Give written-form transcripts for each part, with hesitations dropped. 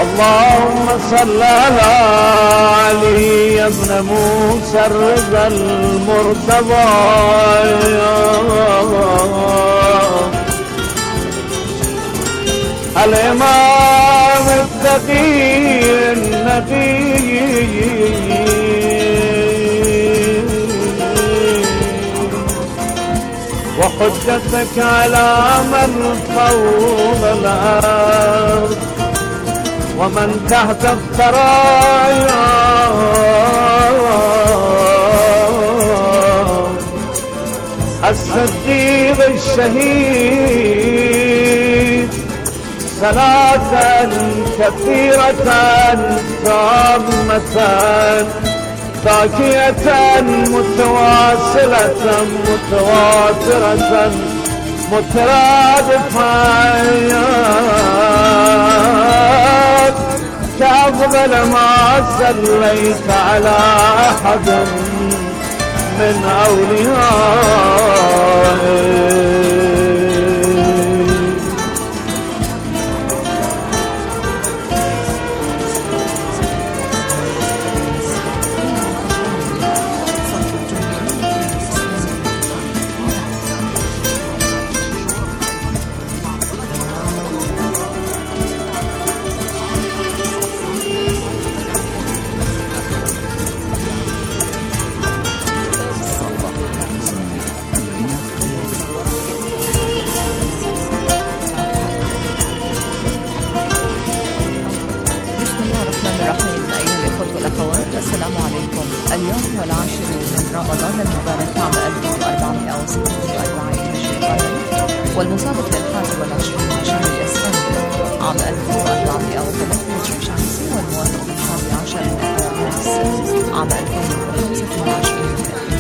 اللهم صل على علي يا ابن موسى الرضا المرتضى الإمام التقي النقي وحجتك على من فوق الأرض ومن تحت الثرايا الصديق الشهيد صلاة كثيرة تامة باقية متواصلة متواترة مترادفة كأفضل ما صليت على أحد من أوليائك. السلام عليكم. اليوم هو 10 من رمضان المبارك عام 1446 هجري والمصادف لل21 من شهر الإسفنج عام 1403 هجري شمسي والموافق لل11 من مارس عام 2025.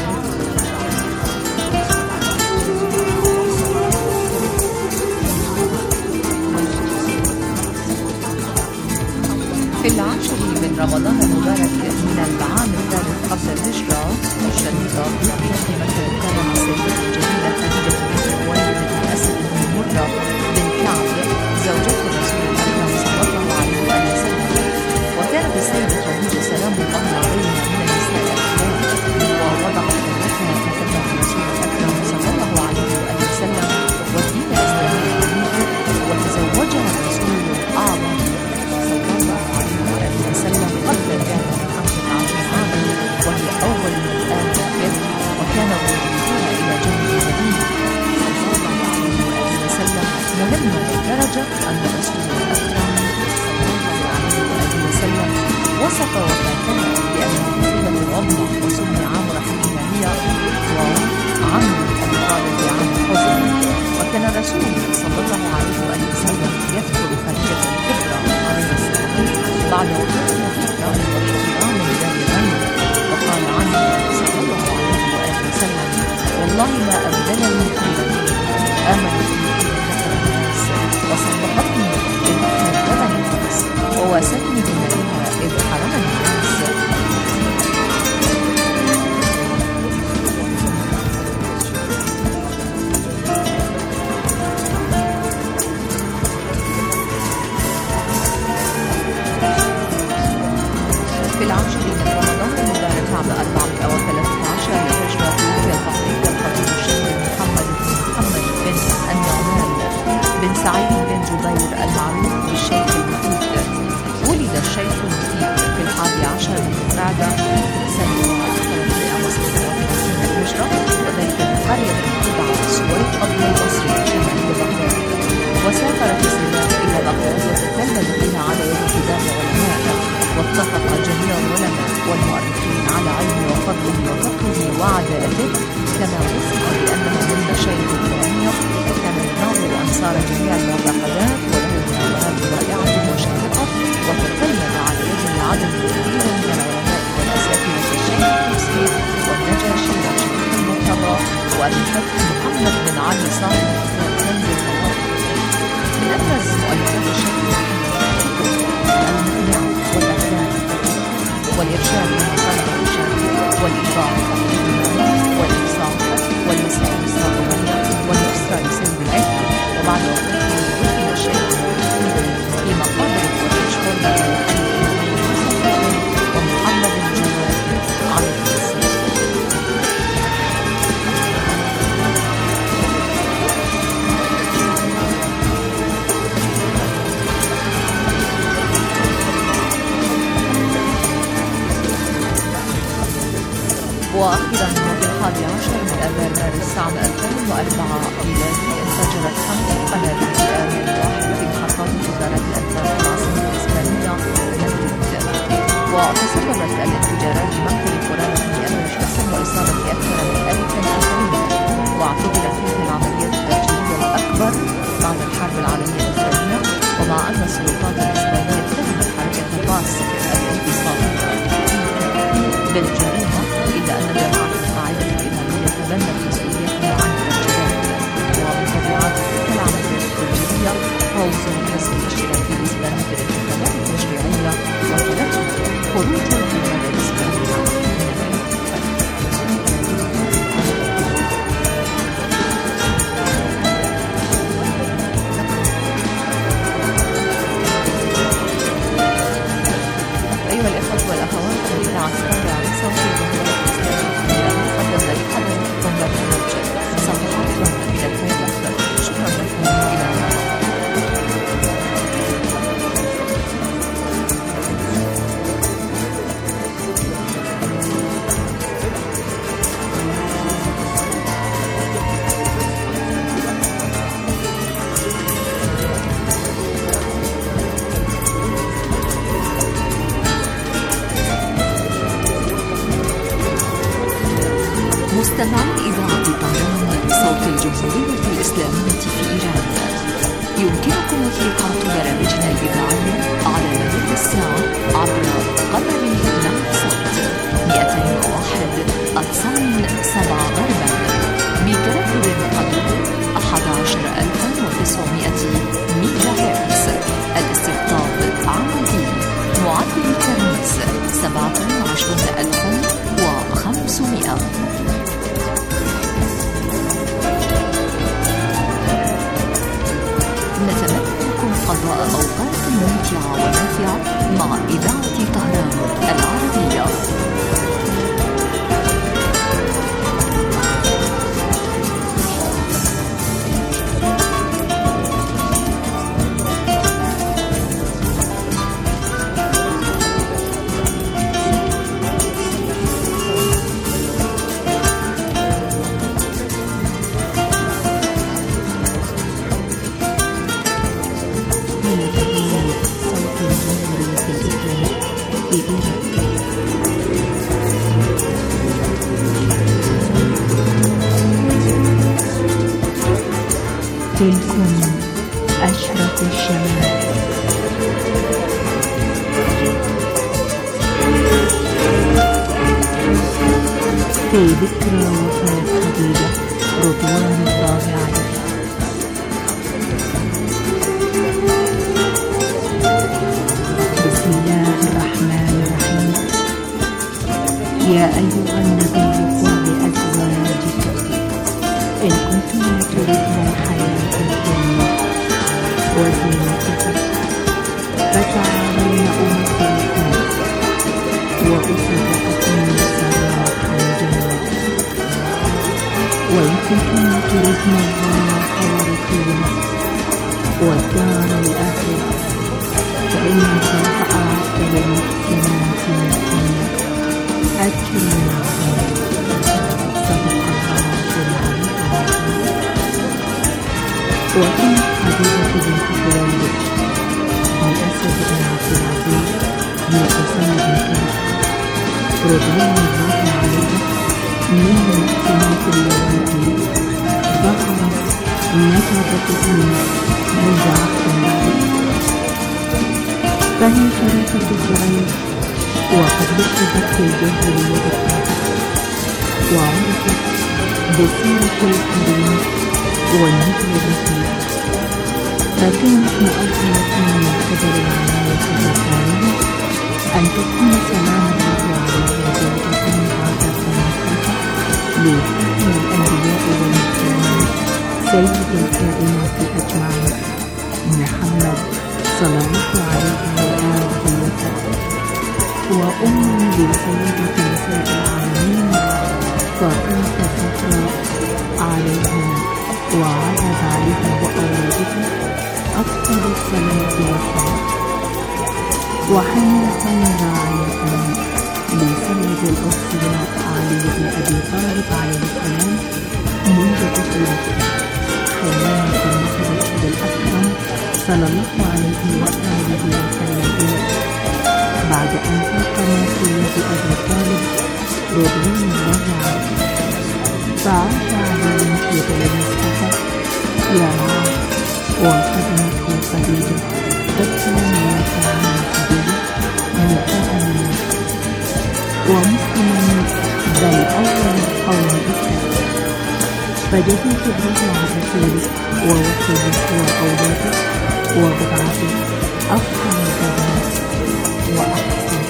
في 10 من رمضان المبارك من العام الثالث قبل الهجرة الشريفة في مكة كانت السيدة الجليلة خديجة بنت خويلد بن أسد بن مرة بن كعب زوجة الرسول الأكرم صلى الله عليه وسلم. وكانت السيدة خديجة سلام الله عليها من النساء الأخيار ووضعت ابنتها في خدمة الرسول الأكرم صلى الله عليه وسلم والدين الإسلامي وتزوجها الرسول الأعظم وسلم قبل ذلك ب15 عاما وهي أول من آل بيت وكان وجودها إلى جنب النبي صلى الله عليه وسلم مهمة لدرجة أن رسول الأكرم صلى الله عليه وسلم وصف وفاتها بأنها طفلة العظمى وسمي عام رحمها هي وعم أبي طالب بعام حزن. وكان الرسول صلى الله عليه وسلم يذكر خديجة الكبرى عليه السلام بعد وفاتها فترة واحترام دائما وقال عنه صلى الله عليه وسلم والله ما أبدلني خيرا آمنت بي ذكر الناس وصدقتني إذ كذبني الناس وواستني بمالها إذ حرمني الناس. في 10 من رمضان المبارك عام 413 للهجرة توفي الفقيه الخطيب الشيخ محمد بن النعمان بن سعيد بن جبير المعروف بالشيخ المفيد. ولد الشيخ المفيد في 11 من قعدة سنة 1336 للهجرة وذلك بقرية تبع سويد قبل البصرة شمال بغداد. وسافر في السودان إلى بغداد وتكلم فيها على يد كبار العلماء واتفق جميع العلماء والمؤرخين على علمه وفضله وفقهه وعدالته كما وصف بأنه من مشايخ القرآنية وكان يناظر أنصار جميع المعتقدات وله مناظرات رائعة وشيقة وتكلم على يد العدد كثير من العلماء والأساتذة الشيخ التوسير والنجاشي والشيخ المرتضى وأبي فتح محمد بن علي صاحب كنز الفواكه. من أبرز مؤلفات الشيخ المقنع والأفلام والإرشاد للمطالبة الشافعية والإيضاح والإفصاح والنساء الصابرية والنصرة لسلم العفة. وبعد وفاته دفن الشيخ في مقابر وتشهر من آذار مارس عام 2004 ميلادي انفجرت 5 قنابل في آن واحد في محطات وزارة الأنفاق العاصمة الإسبانية مدريد، وتسببت الانفجارات بمقتل قرابة 100 شخص وإصابة أكثر من 1000 آخرين، واعتبرت هذه العملية التفجيرية الأكبر بعد الحرب العالمية الثانية، ومع أن السلطات الإسبانية اتهمت حركة باس الانتصارية بالجريمة، إلا أن جماعة القاعدة الإيرانية تبنت مسؤوليتها عن الارتداد. ومن تبعات تلك العملية التفجيرية فوز الحزب الاشتراكي الإسلامي بالانتخابات التشريعية وتلته خروج الحكومة الإسبانية من أيها الإخوة والأخوات، متابعة السابعة لصوت الجمهورية الإسلامية قدم لحضراتكم برنامج صفحات من الخير الأخضر. شكرا لكم، إلى اللقاء. مستمعي إذاعة طهران صوت الجمهورية الإسلامية في إيران، يمكنكم مشاهدة برامجنا الإذاعية على مدار الساعة عبر قمر نايلسات 201 أقصى 7 غربا بتردد قدره 11900 ميجا هرتز. الاستقطاب عادي، معدل الترميز 27500. نتمنى لكم قضاء أوقات ممتعة ونافعة مع إذاعة طهران العربية. تلكم أشرف الشمال. في ذكرى وفاة خديجة رضوان الله عليها. بسم الله الرحمن الرحيم. يا أيها النبي قل لأزواجك إن كنتم تردن الحياة الدنيا وزينتها فتعالين أمتعكم وأسرعكم سراحا جميلا. وإن كنتم تردن الله ورسوله والدار الآخرة فإن الله أعد للمحسنات منكن أجرا عظيما. صدق الله العظيم. وإن حبيبة بنت خويلد من أسد بن عبد العزيز من أسامة بن كعب رضوان الله عليها من المحسنات اللواتي ظهرت نجابتهن عند عقد بعيد، فهي شريفة الزعيم وقد لقبت في الجاهلية بالطاعة وعرفت بسيرة الحريم والنجم الرفيع، فكانت مؤهلة من قبل العناية الربانية أن تكون سلام الله عليها زوجة عادة مخلفة لحكم الأنبياء والمرسلين سيد الكائنات أجمعين محمد صلى الله عليه وآله وسلم، وأم لسيدة نساء العالمين فاطمة الزهراء عليها وعلى بعلها وأولادها أفضل الصلاة والسلام. وحملة راعية بسند الأرثوذكس علي بن أبي طالب عليه السلام منذ طفولته، حينما تمثلت بالأكرم صلى الله عليه وآله وسلم إليه بعد أن تقم في يد أبي طالب رضوان الله عليه. فعاش علي في بلد مصطفى يرعاه وخدمته خديجة الثانية عن خديجة نكاحا ومسلما بل أول قوم الإسلام. فجزيت الرجل عن رسوله ووصيه وأولاده وبضعته أفضل البنات وأحسن.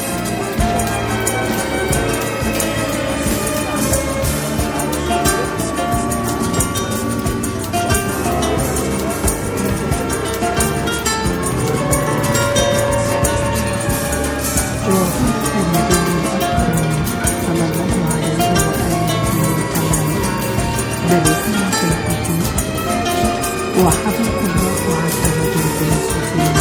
وحفظ الله عز وجل بنصره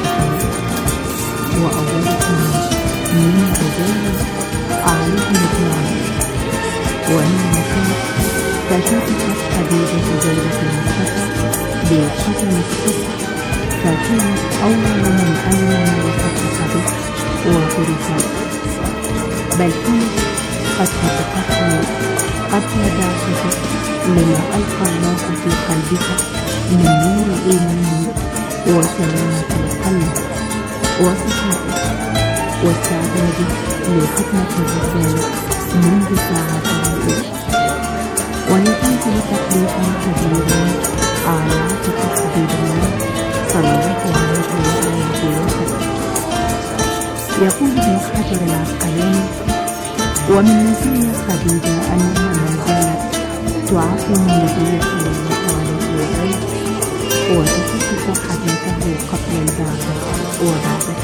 وأولكم من رجال عليهم الدعاء ومن النساء فشفقت خديجة زوجة المصطفى بختم الصبح، فكانت أول من آمن وصدق به وغرفت، بل كانت قد صدقته قبل بعثته لما ألقى الله في قلبك من نور الإيمان وسلامة القلب وصفائه واستعداد لخدمة الرسالة منذ ساعات الوقت، ونتيجة لتحليقا كبيرا على عاتق حبيب الله صلى الله عليه وسلم. يقول ابن حجر العسقلاني: ومن مزايا خديجة أنها ما زالت تعظم النبي صلى الله عليه وسلم وتصف حديثه قبل البعثة وبعده.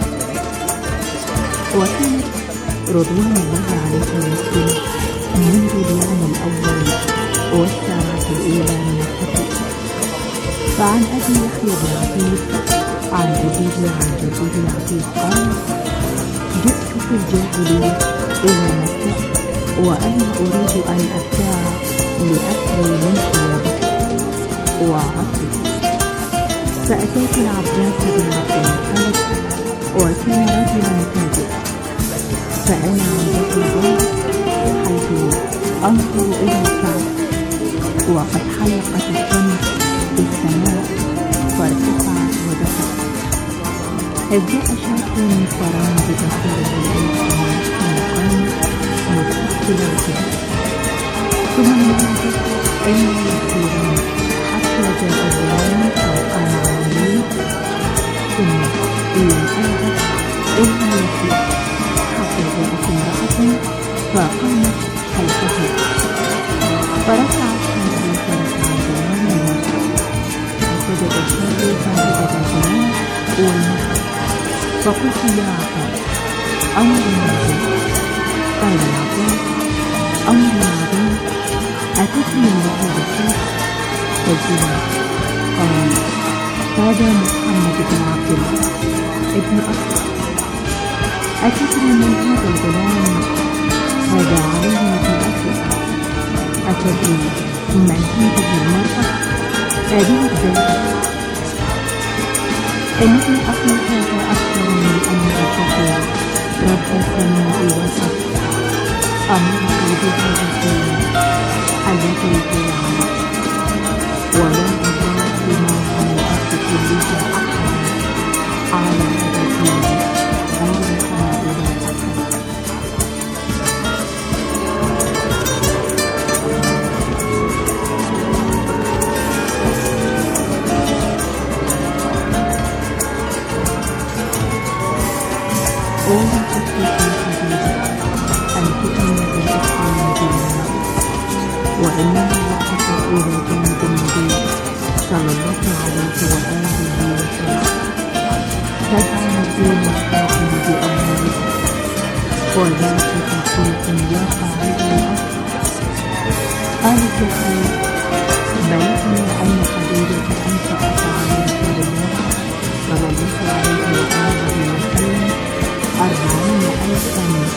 وكانت رضوان الله عليه وسلم منذ اليوم الأول والساعة الأولى من الفتح. فعن أبي يحيى بن عتيق عن جديد عن جديد العتيق قال: جئت في الجاهلية إلى مكة وأنا أريد أن أبتاع لأكل من ثيابك وعطرك، فأتيت العباس بن عبد المطلب وكان رجلا تاجرا، فأنا عند الباب حيث أنظر إلى الكعبة وقد حلقت الشمس في السماء فارتفعت ودخلت، إذ جاء شاب فرمى ببصره الإنسان مقام مستقبل الجبل، ثم نظرت إلى يسيرون حتى جاء الغلام فقام عليه، ثم لم ألبث إلا يسير حتى جاءت امرأة فقامت خلفه، فرفعت هذه فرفع الغلام المرأة، فسجد الشاب فسجد الغلام والمرأة. فقلت: يا عطاء أمر عظيم. قال العطاء: أمر عظيم، أتتني بهذا الشيء؟ قلت له. قال: هذا محمد بن عبد الله ابن أخي. أتدري من هذا الغلام؟ هذا علي بن أخي. أتدري من هذه المرأة؟ هذه الزوجة. إن ابن أخي هذا أكثر من أن أتقي رب السماء والأرض أمرك بهذا الدين الذي هو عليه، ولا أضاع بما على الأرض كلها أحدا على هذا الدين غير السماء والأرض. ولا تكفي خديجة أن تؤمن بالإسلام بالله، وإنما وقفت إلى جانب النبي صلى الله عليه وآله وسلم تدعم الدين الحاكم بأموالها، وذلك تحقيق يقع على الأرض. قالت الخير: بلغني أن خديجة أنفقت على رسول الله صلى الله عليه وآله وسلم 40,000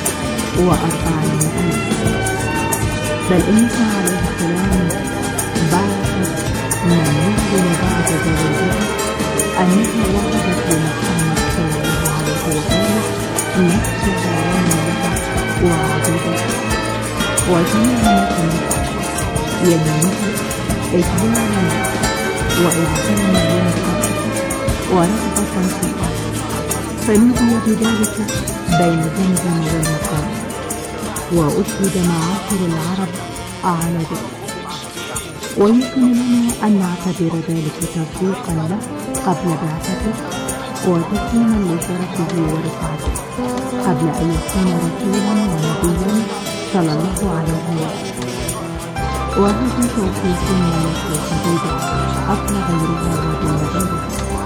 و400,000. بل إن عليه السلام بعثت من يعلن بعد زواجها أنها وهبت لمحمد صلى الله عليه وسلم نفسها ومالها وعبيدها وجميع يمينها إجلالا وإعزاما لمحبته ورغبة فيها، فنودي بذلك بين زمزم والمقام، وأشهد معاشر العرب على ذلك. ويمكن لنا أن نعتبر ذلك تصديقا له قبل بعثته وتكريما لشرفه ورفعته قبل أن يكون رسولا ونبيا صلى الله عليه وسلم. وهذا توفيق من خديجة أصل غيرها ودون غيرها.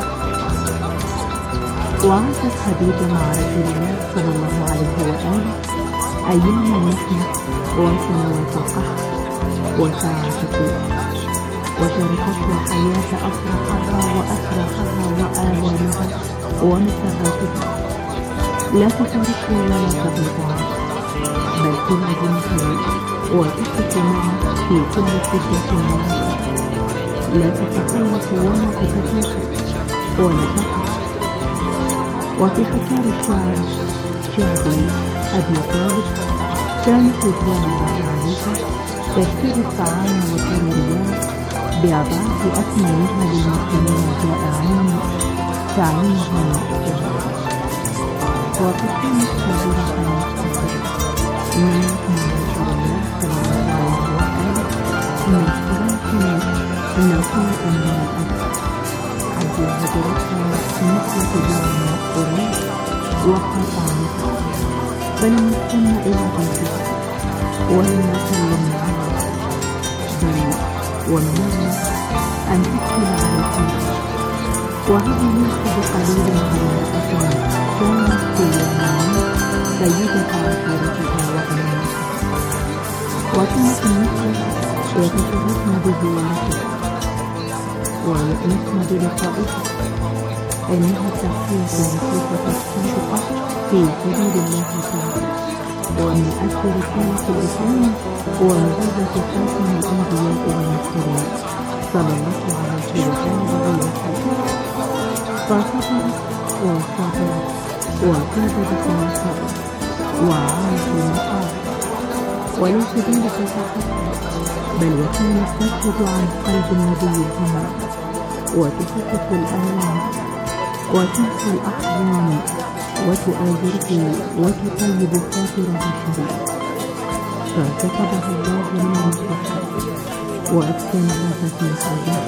وعاشت خديجة مع رسول الله صلى الله عليه وآله أيام المحنة وسنوات القحط وساعة الضيق، وشاركته الحياة أفراحها وأفراحها وآلامها ومسراتها، لا تفارقه ولا تغيب عنه، بل تلعب مثله وتحدث معه في كل شدة منها، لا تتخلص ولا تتكاسل ولا تقع. وفي حكام الشعر شعبي أبي طالب كانت رضوان الله عليها تشتري الطعام والضروريات بأضعاف أثمنها للمسلمين الجائعين تعينهم الجهاد. وقد كانت صابرة مقتصرة من رسول الله صلى الله عليه وسلم من اختراق ناقلة من الأرض حيث هجرتها نقلة جوع قريش وقطعنتها، فلم يستن إلى بيتها ولم يسلم معها، بل ومنعها أن تدخل على الحج. وهذا ليس بقليل على امرأة كانت في اليمن سيدة عشيرتها وأمانتها، وكانت النسوة يتشرفن بزيارته ويؤنسن بلقائه، إنها تحكي رفيقة الصادقة في سبيل الله تعالى، ومن أجل رسالة الإسلام ومغزة خاتم الأنبياء والمرسلين صلى الله عليه وسلم. فصبرت وصبرت وكذبت المصائب وعانت المصائب، وليس ذلك فقط، بل وكانت تخرج عن قلب النبي الهمم وتخفف الآلام وتنسى الأحزان وتؤازره وتطيب خاطره الشريف، فكتبها الله من المصلحات وأسكنها في حاجات.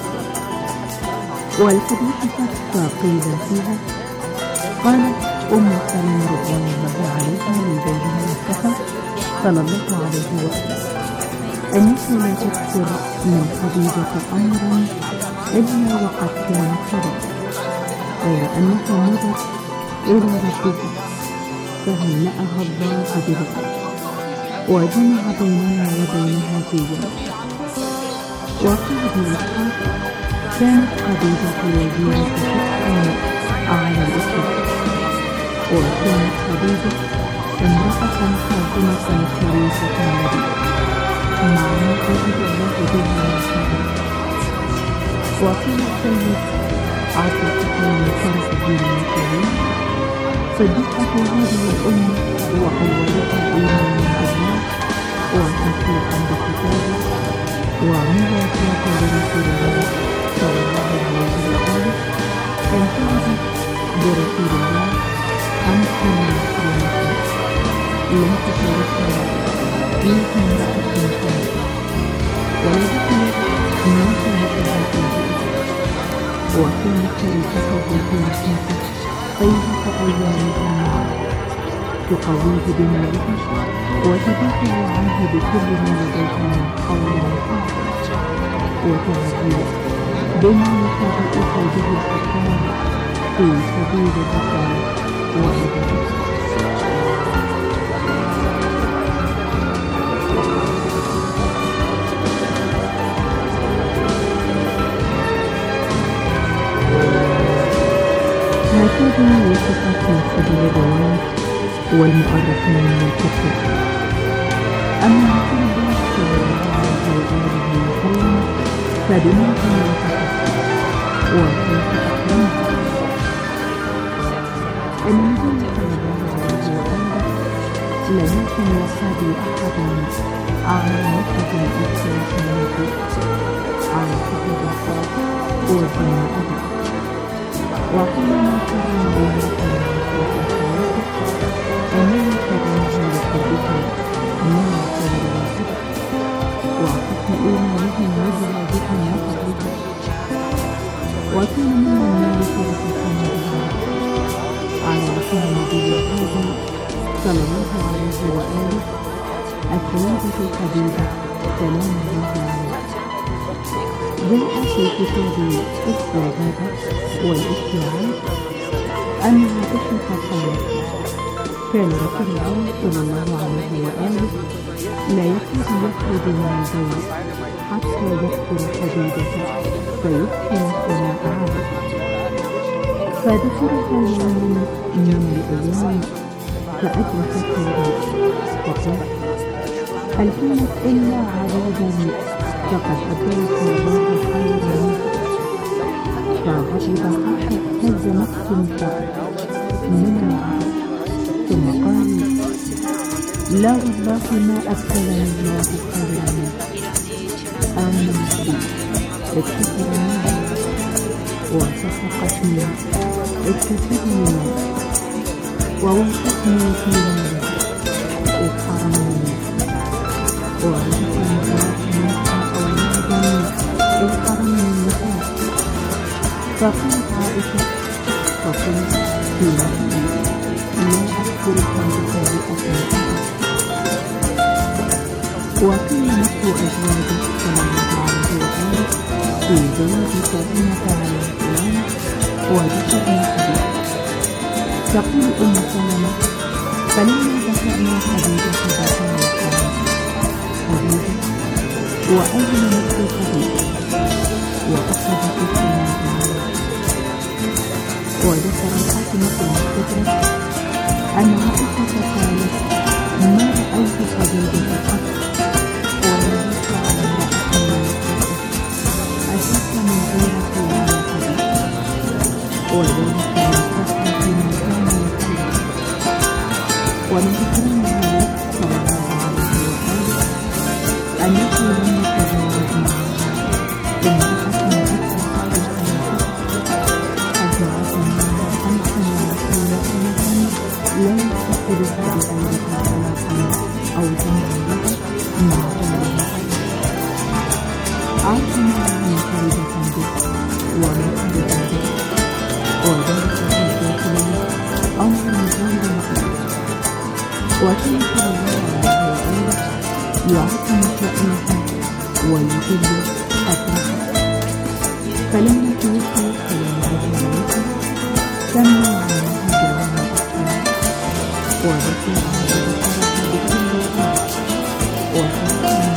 والحديث قيل فيها قالت أم سلمة رضوان الله عليها لزوجها المصطفى صلى الله عليه وسلم: أنك لا تكثر من خديجة أمرا إلا وقد كانت خبر، غير أنها مضت إلى ربها فهنأها الله بذلك وجمع بيننا وبينها في ذلك. وقال ابن إسحاق: كانت خديجة وزيرة حقا على الإسلام، وكانت خديجة امرأة خادمة شريفة النبي مع ما كتب الله بها من خير. وكان السيد عبد الحكيم فرس الدين الكريم صديقة هذه الأمة وأولها إيمانا بالله وتصديقا بكتابه ومواجهة لرسول الله صلى الله عليه وسلم، انتهزت برسول الله عن كل مسلمة لم تشاركها فيه امرأة ثانية، ولدخلت ناصرتها فيه، وكانت شريكته في نفسه طيبة أيامها معه، تقويه بمالها وتدافع عنه بكل ما لديها من قول وقول، وتعزيه بما يتبعه به الحكام في سبيل الرسالة وإبادته. هكذا وصفت من سبيل الروايات والمؤرخين والكتاب. أما رسول الله صلى الله عليه وآله وسلم فبما كان يتحدث وكيف أكرمه. إن النبي صلى الله عليه وآله لم يكن يحتاج أحد على نقطة الاختلاف على حسب الصوت والدين أبدا. وحينما كرم الله تعالى أنه كرمه لحبه من خير واحد وحسن إيمانهم وجهادهم وقبلهم. وكان ممن يعرف بحسن على رسول النبي هذا صلى الله عليه وآله السيدة الحبيبة سلام الله عليه. جاء في كتاب الزهادة والاستيعاب أن عائشة قالت: كان رسول الله صلى الله عليه وآله لا يكاد يخرج من البيت حتى يذكر حبيبته فيحسن الثناء عليه. فذكرها يوم من الأيام فأدركته البيت فقالت: هل كانت إلا عذابا فقد أبدلك الله خيرا منه. فغضب عائشة هز نفس من العذاب ثم قال: لا والله ما أبدلني الله خيرا منه. آمنت بي اتخذني وصفقتني اتخذني ووثقني في مالي احرمني ورزقني منها أولادا احرمني النساء. فقالت عائشة: فقلت في نفسي لا أذكرك بسيئة. وكان نحو أزواجه صلى الله عليه وآله في زواج فاطمة عليه السلام وذكرنا حديث. تقول أم سلمة: فلما ذكرنا حبيبة ذكرنا حبيبة وأين نفس حبيبة وأخذت الثناء عليه. وذكر فاطمة المستدرك أن عائشة قالت: ما رأيت حبيبة قط ولا يسعى امرأة أشد من غيرة على حبيبة، وذلك من كثرة ما كان يقول. ومن ذكرنا صلى الله عليه وآله أنه لم يتزوج معها امرأة أكثر الحياة أزواج منها 25 سنة لا يستقبلها بغير طلاق أو جمع لها مع غيرها. عرفنا منفردة به ومنفردة به، وذلك في الداخلية أمر غير مقبول. وكان صلى الله عليه وآله يعظم شأنها ويجل قدرها. فلما توفي صلى الله عليه سمى عنها جوامع الكلم وذكرها بكل خير وحسن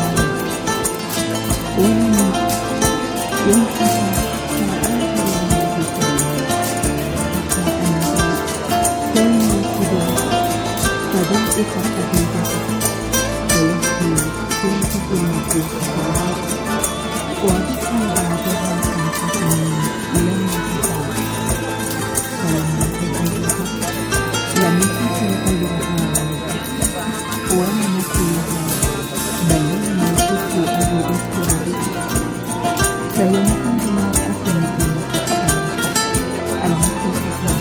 ولم ينقطع ساعات الله بكلمه حتى أنه كان يتبعها فبعث حبيبته ويحكي كيف المطلوب وذكر بعدها 5 سنين لم يتزوج. فلما تزوجها لم يكن أجرها عليها ولا نسيها، بل لم يكن أبو بكر به. فينقل المرأة مثل المسيح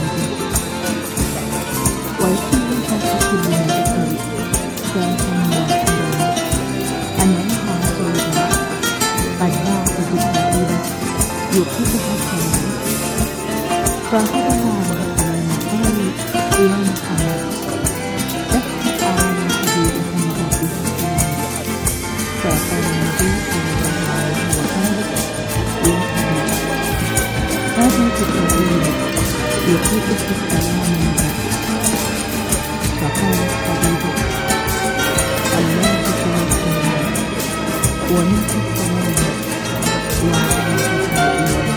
ويكون خلف كل ذكر ذاتا واحدا أن الله عز وجل قد بعث بالحبيبة يقصدها السلام. فأخذها على السلام قال: يا محمد احفظ على حبيبة من ربها السلام. فقال النبي صلى الله عليه وآله: يا حبيبي هذا جبريل يقصدك السلام من ربك. فقالت حبيبة: الله توفينا ومنك السلام وعليك السلام.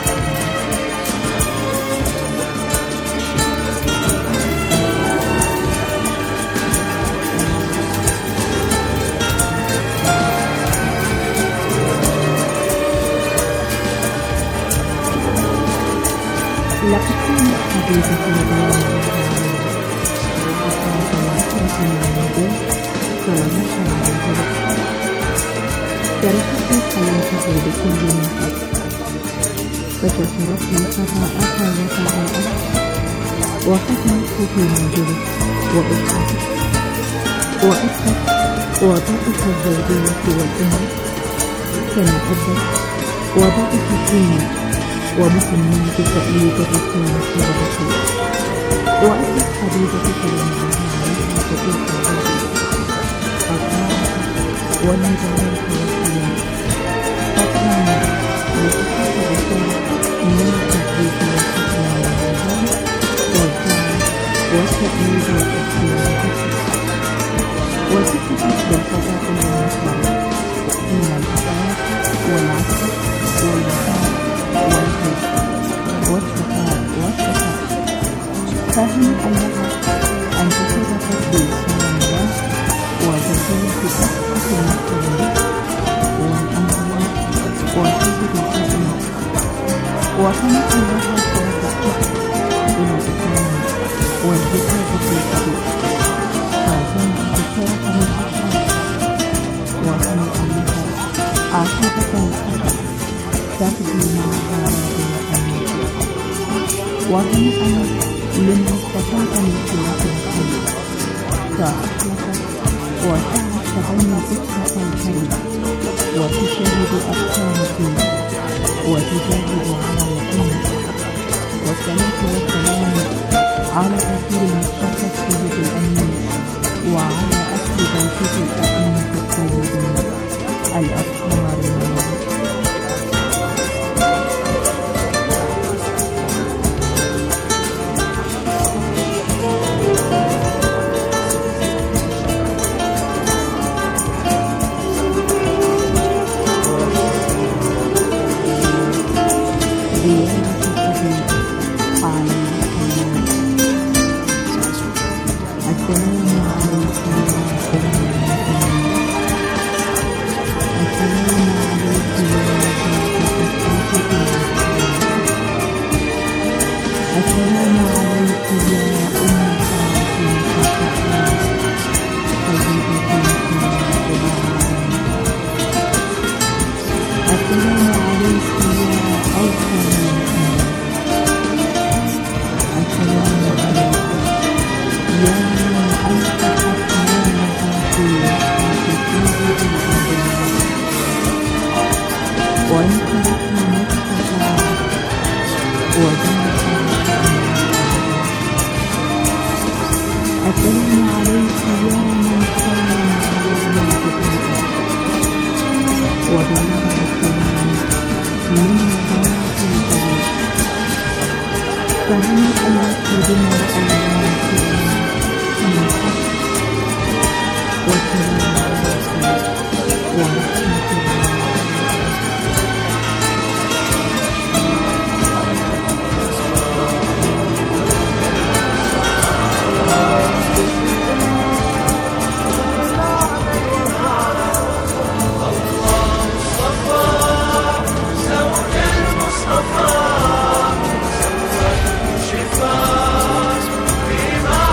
لقد كانت حديثة يوم النبي صلى الله عليه وسلم تركت حياته بكل نفس فكسرت قضاءها وطاعتها وختمت في منزله وأسرت وضعت الزوجية والأم كما أدت وضعت الدين ومهمات تأييد الرسالة والرسول وأدت حبيبة سلام الله عليها تطيق الرجل الطاعة والنجاة والسلام فكان لتحقق الرسالة من التحديث والحكمة والنظام والطاعة والتأييد والتحكيم وتكتب بالقضاء والنصارى من الأطراف والعسل والوفاء والحب والشفاء والشفاء فهنيئا لها أن تشرفت بإسلام الله وتكون في أسقف المسلمين والأنبياء وحفظ الأئمة وهنيئا لها توفقت إلى الإسلام والجهاد في سبيله فكانت بشرف من أحرار وهنيئا لها عاقبة الخير تقضي معها بالأمانة وهنيئا لمن استفاد من سورة الخير فأخلصت وسعت تبني فكرة الخير وتشاهد أحكام الدين وتجاهد على الأمة والصلاة والسلام على رسول المشرف سيد الأمين وعلى أهل بيته الأئمة الطيبين الأطهار المنور شفاء فيما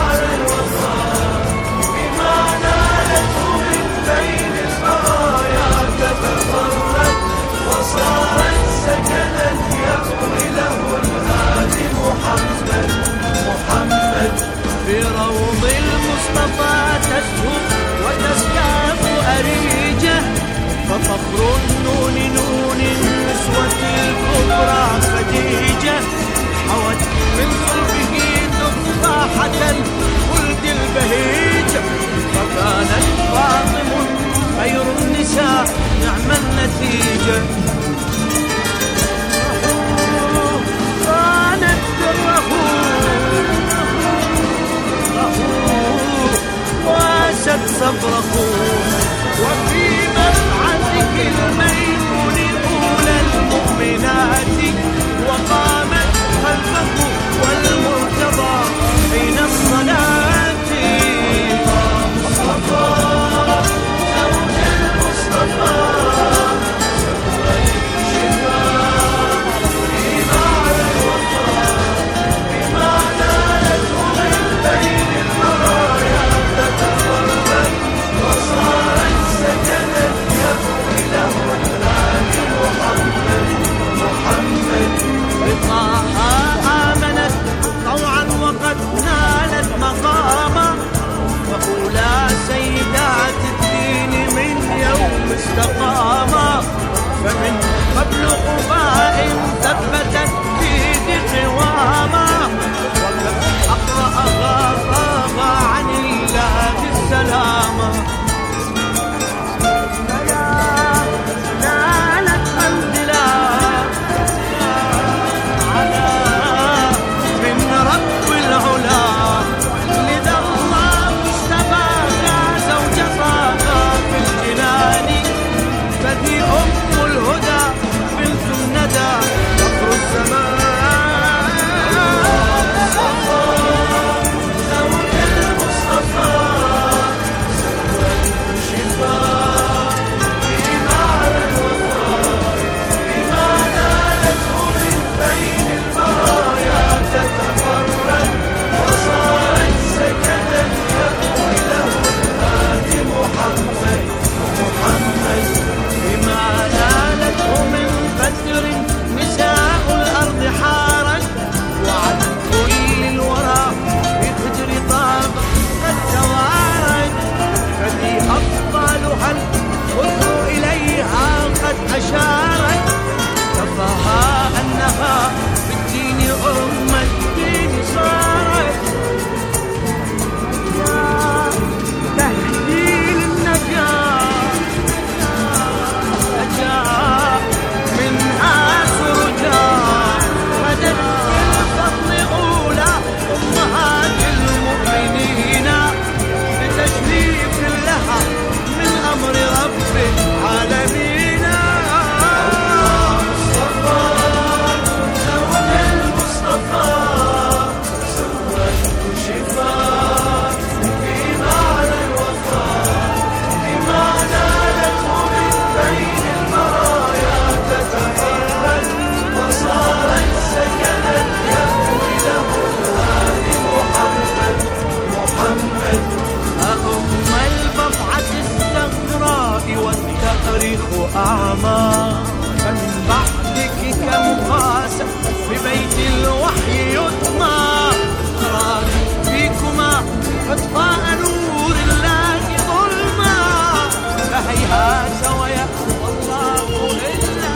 إكراما. فمن بعدك كم قاسى ببيت الوحي يطمع، أراد فيكما إطفاء نور الله ظلما. فهيهات ويأبى الله إلا.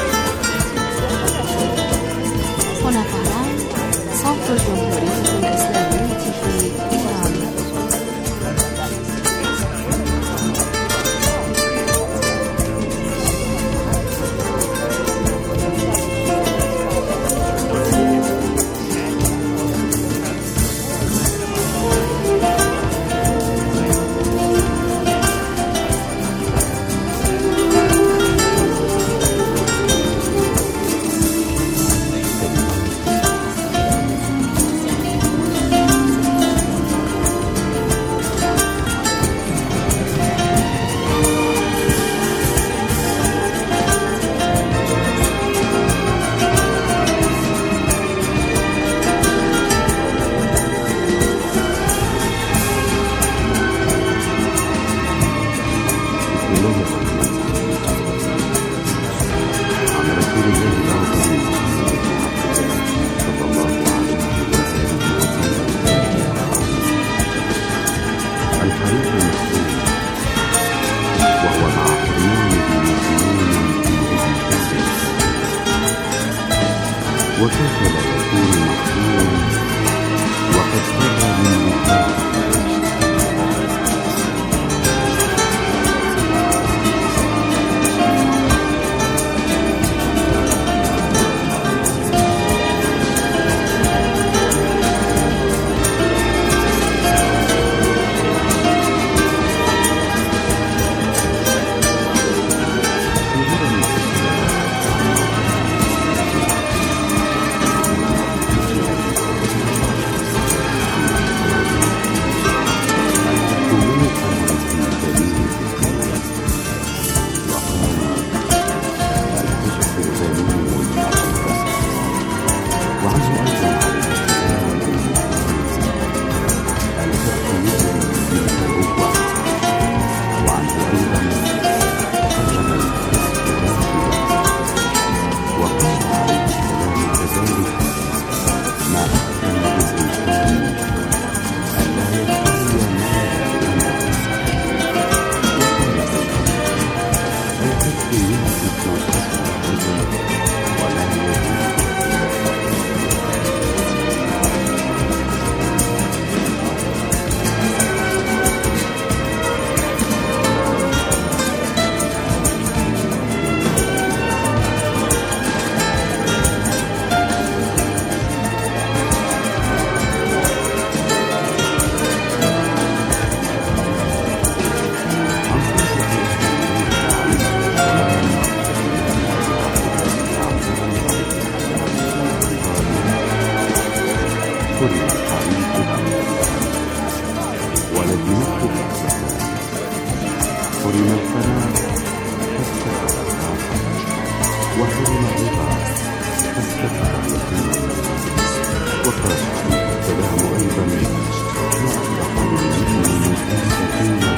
هنا طهران، صوت الجمهورية الإسلامية في إيران. وكيف لا يكون محظورا وقد فر من بالله. حرم الفناء حتى وحرم الرضا حتى يقين. وقال السلام أيضا وأصبح للمؤمن سكينة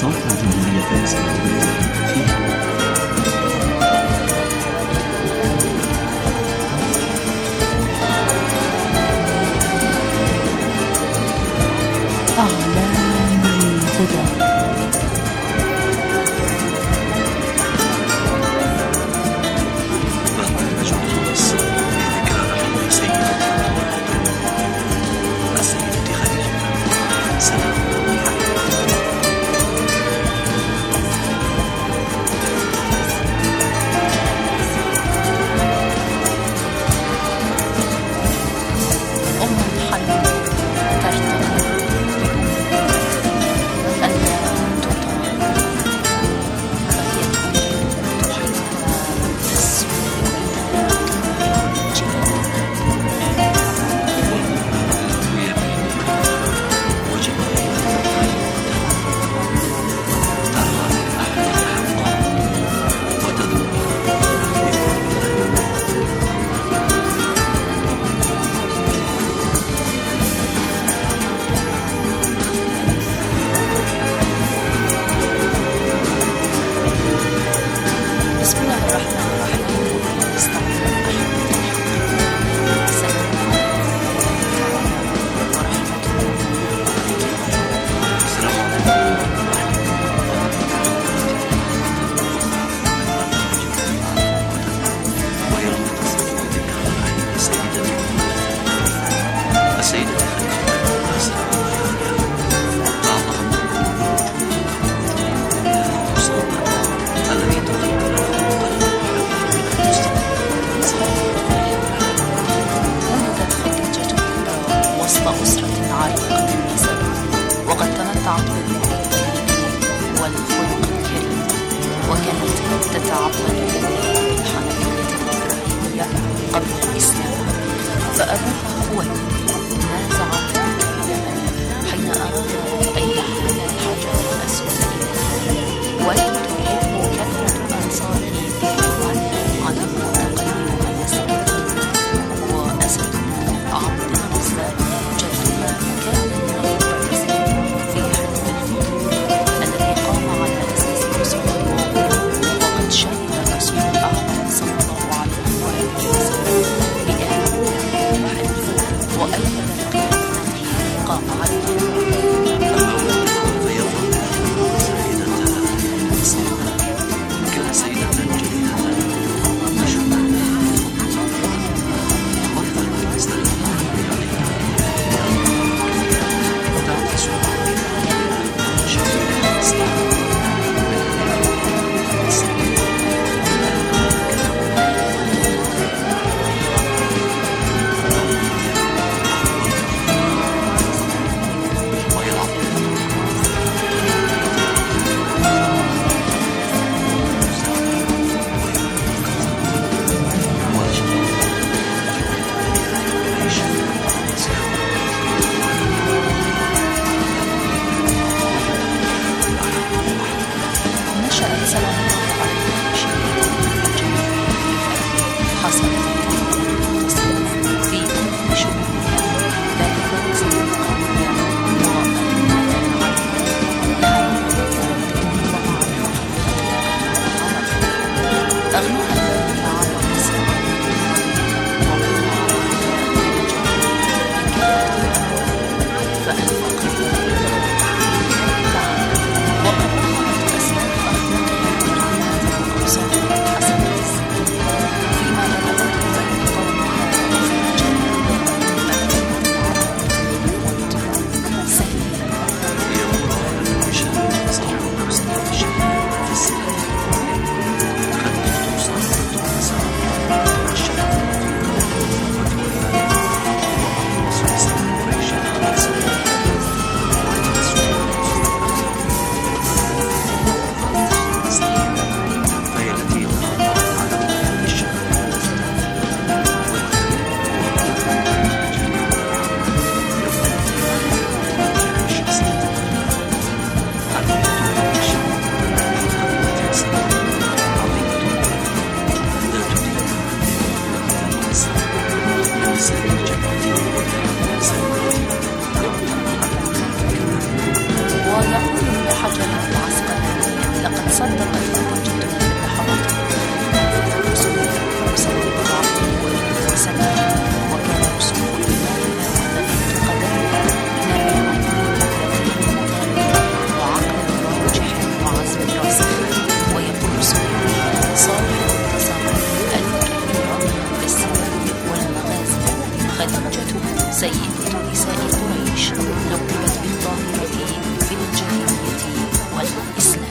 صوت الجمهورية الإسلامية في أعلام الهدى. برنامج خاص بذكرى رحيل سيدة السيدة خديجة سلام عليكم. صدق الفتى جدنا في اللحظات رسول صلى الله عليه وسلم، وكان رسول الإيمان تقدمها نابع وعقل راجح وعزم راسخ. ويقول سبحانه صالح التصرف الكثيرة في السير والمغازي، خديجة سيدة نساء قريش لقبت بالطاهرة في الجاهلية والإسلام.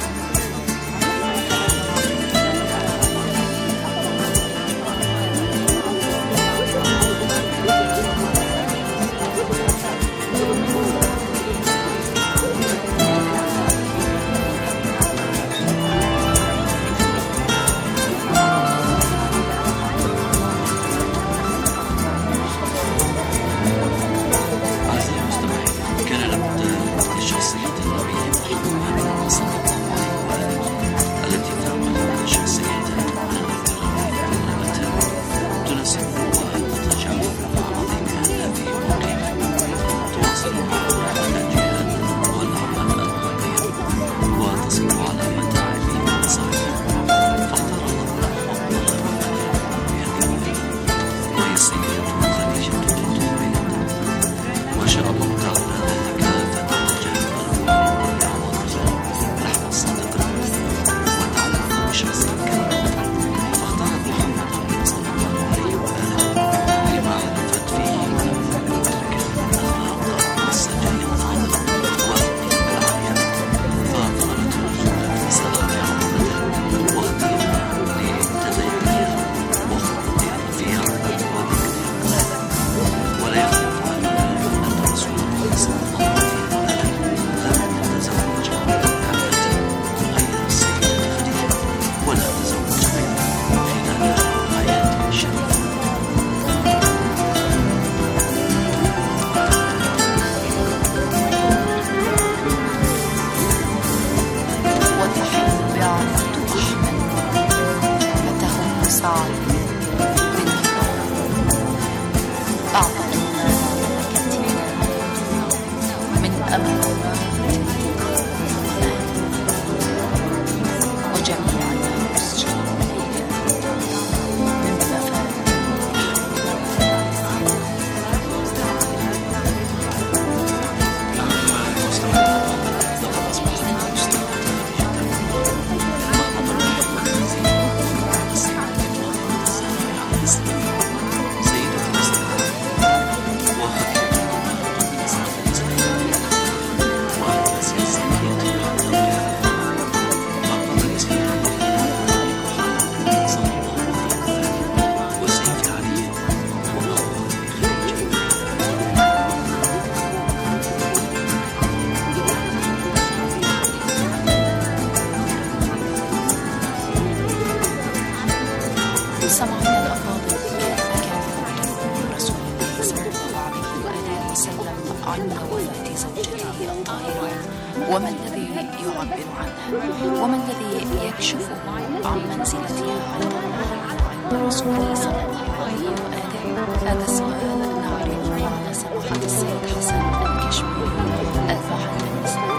سمعنا الأفاضل كيف كان يعتبر رسول الله صلى الله عليه وآله وسلم عند وفاة زوجته الطاهرة، وما الذي يعبر عنها، وما الذي يكشف عن منزلتها عند الله وعند رسوله صلى الله عليه وآله. هذا السؤال نعرضه على سماحة السيد حسن الكشميري الفاعل النساء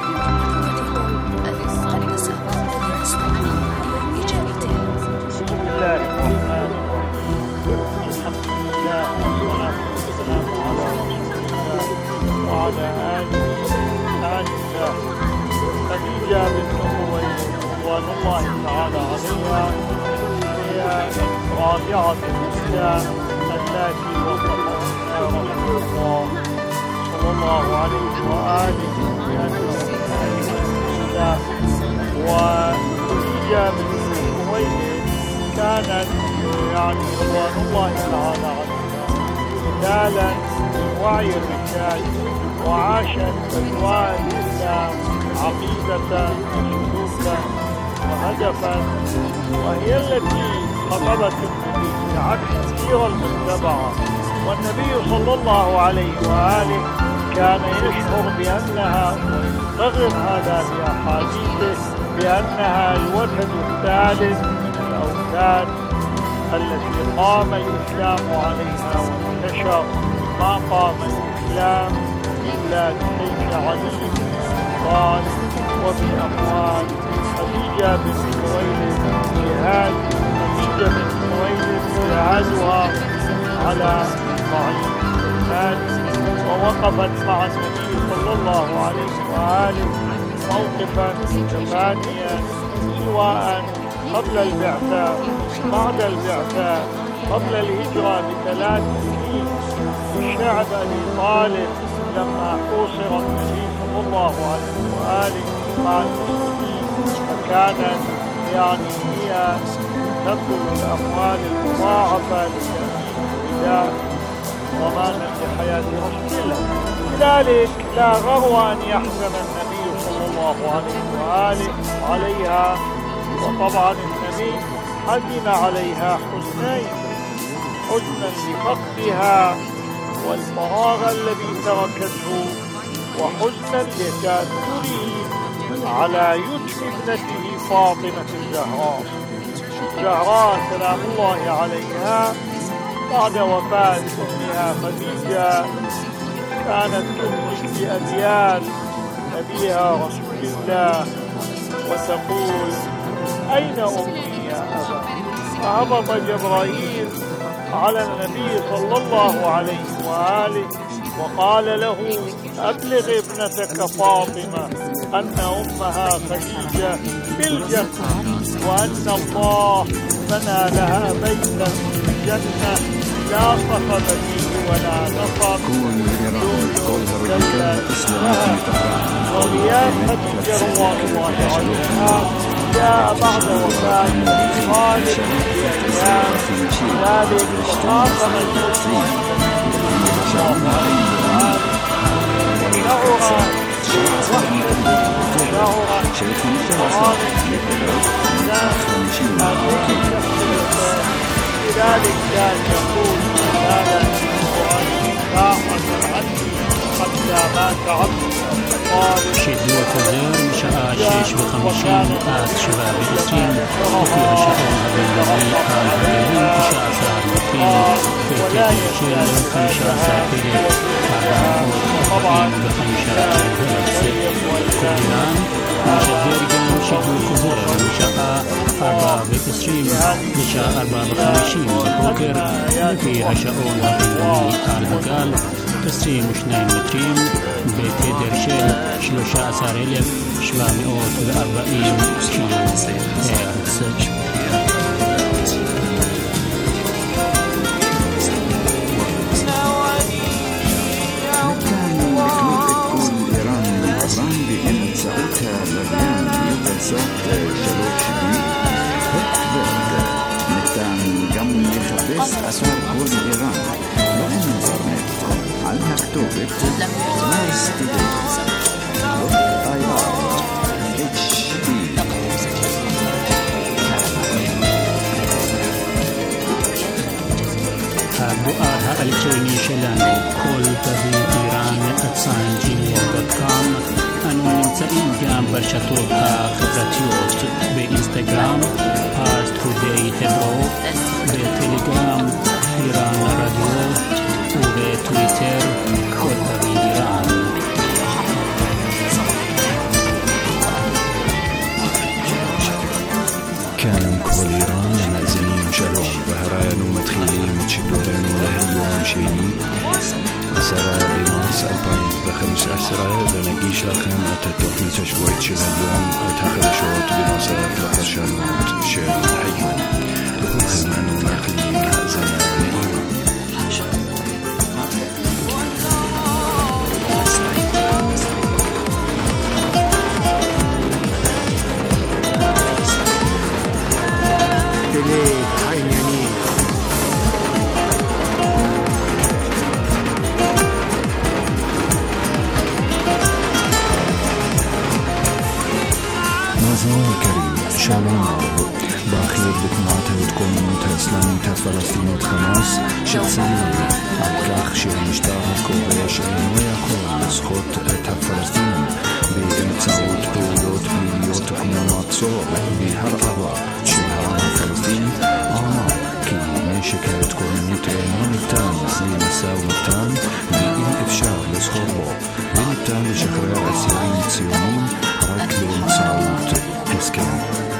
الخالصة لنستمع لإجابته. بسم الله الرحمن الرحيم. الحمد لله والصلاة والسلام على رسول الله وعلى آله الله. خديجة بنت خويلد رضوان الله تعالى عليها هي رابعة النساء اللاتي وصفهن رسول الله صلى الله عليه وآله بأنهن النساء. وخديجة بنت خويلد كانت رضوان الله تعالى عليها مثالا لوعي الرجال، وعاشت أجواء الإسلام عقيدة وسلوكا وهدفا، وهي التي خطبت النبي بعكس كثير المتبعة. والنبي صلى الله عليه وآله كان يشعر بأنها ويقرر هذا بأحاديثه بأنها الوتد الثالث من الأوتاد التي قام الإسلام عليها وانتشر. ما قام الإسلام إلا بسيف علي بن أبي طالب وبأموال خديجة خديجة بنت خويلد جهاد خديجة بنت خويلد جهازها على صعيد المال، ووقفت مع النبي صلى الله عليه وآله موقفا تفانيا سواء قبل البعثة بعد البعثة قبل الهجرة ب3 سنين. وشعب أبي طالب لما حوصر النبي صلى الله عليه وآله مع المسلمين فكانت هي تبذل الأموال المضاعفة لتأمين البلاد ضمانا لحياة رسول الله. لذلك لا غرو أن يحزن النبي صلى الله عليه وآله عليها، وطبعا النبي حزن عليها حزنين: حزنا لفقدها والفراغ الذي تركته، وحزنا لتأثره على يتم ابنته فاطمة الزهراء. الزهراء سلام الله عليها بعد وفاة أمها خديجة كانت تخرج بأبيات أبيها رسول الله وتقول: أين أمي يا أبا؟ فهبط جبرائيل على النبي صلى الله عليه وآله وقال له: أبلغ ابنتك فاطمة أن أمها خديجة بالجنة، وأن الله بنى لها بيتا في الجنة لا صخب فيه ولا نصب وليا خديجة رضوان الله عليها جاء بعد وفاة أبي طالب بأيام، ذلك تفاقم المسلمون صلى الله عليه وآله وشعر لذلك كان يقول: لا ساعة عني حتى مات عبد شدوا الخزير شاء 56 شباب الاسرين وفي عشاء بالنبي الهديين شاء سار مقيم في الشيء في شاء ساكري طبعا بخمشة كلان مشدير جان شدوا الخزير شاء 24 لشاء 54 بكوكر في عشاء بالنبي الهديين 22 مترين بكدر شيل 13,740 كيلو هرتز. أسعار كل إيران بالإنترنت عنها كتوبة نايس بؤها إلكتروني شلاني كل تبي إيران @gmail.com. أنو نمتئين جام برشتوها خبرتيوت بإنستغرام پارس تودي هبرو، بتليجرام إيران راديو، وبتويتر كل تبي إيران. كان كل إيران مأزنين شلون بهران ومدخلين وتشدودين ولهيون شيني سرى بمارس 2015 بنقيش لكم أتتوقن تشويت شل اليوم أتاخذ شوط بناصرات لقشانات شل حيون لكم خزمان وناخلين زمان شالوم باخير بتمعتها وتكون إسلامية فلسطين خماس شخصية عبكاخ شيء مشترك وبيش وياكل سخوت فلسطين بإمتاوت بولوت مليوت حمامات صور بهر أضاء شهر فلسطين كي ماشكة تكون متعين التام لمساوي التام بإفشار لسخوبه بالتام لشخرية أسيرين سيونين رك لمساوت إسكان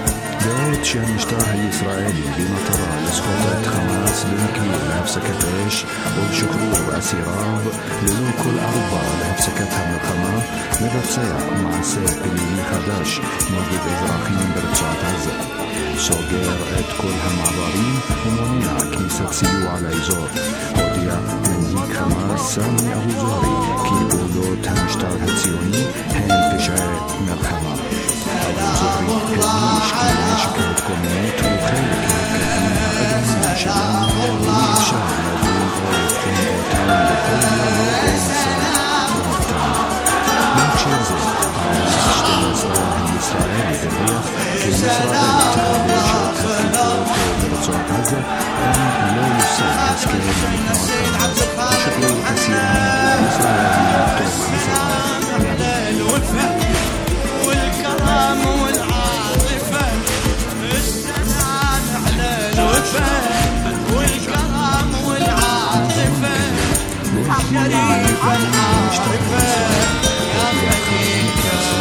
أخذت شان مشتاها الإسرائيلي بمطرة لسقوطات خماس بمكيل لهفسكة إيش والشكرور وأسيراب لنو كل أربعة لهفسكتها من الخما نبت سيع مع سير بليلي خداش نجد إزراقيين برتشات عزة صغير ات كلها معبارين ومنيع كنيسة سيو على إيزور وديا من ذيك خماس سامي أبو زهري كي بولوت همشتار هتسيوني هين بشعر من الخما أبو زهري هديش كي شكلت كوميت وخيرك هكذينها أدنى شلان وإنشاء مدين غاية كن أوتان لكل يوم وإنسان ومفتان من تشيرزي اشتغل إسرائيل الإسرائيلي بالرياض كي إسرائيل تخبيش وتخبيط برزوات عزة أن لا يصير تسكيل لمتنوع وشكله أسيران إسرائيلي توقع إسرائيل والكرم والعاطفة السلام على الوفا والكرم والعاطفة الشريف العاطفة يا مليك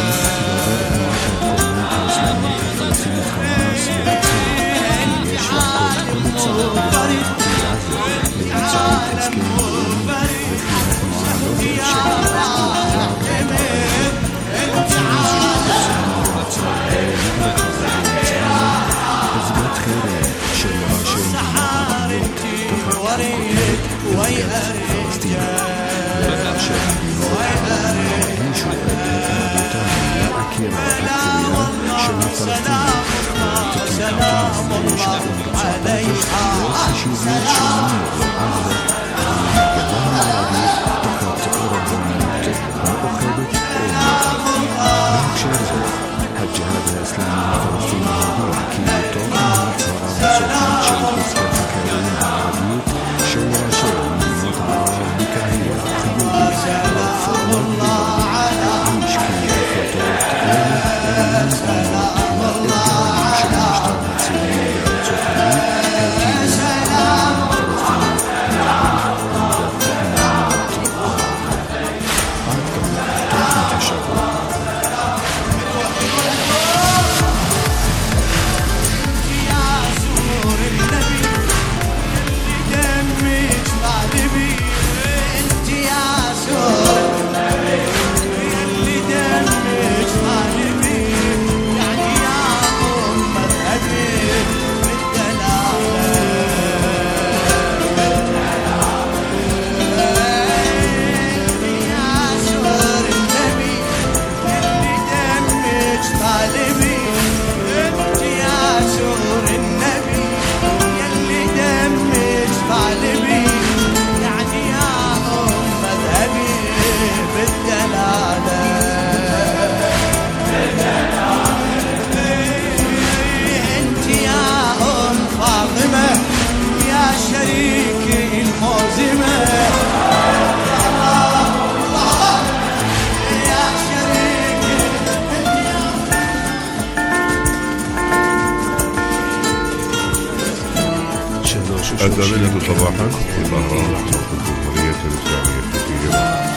الزامنة صباحا في ظهران صوت الجمهورية الإسلامية في إيران.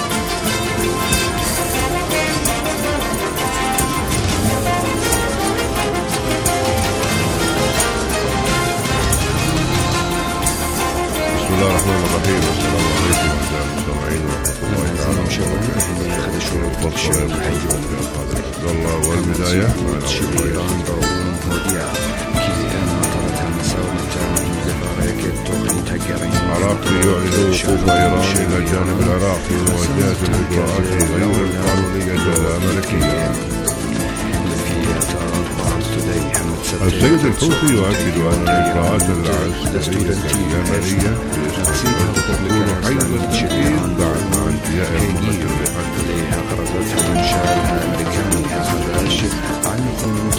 بسم الله الرحمن الرحيم. السلام عليكم أعزائي المستمعين ورحمة الله تعالى وبركاته. والبداية العراقي يعلن وقوف إيران إلى الجانب العراقي ومواجهة الإجراءات غير القانونية الأمريكية. السيد الحوثي يؤكد أن الإجراءات العسكرية اليمنية تكون حيزا شديد بعد انتهاء المهمة.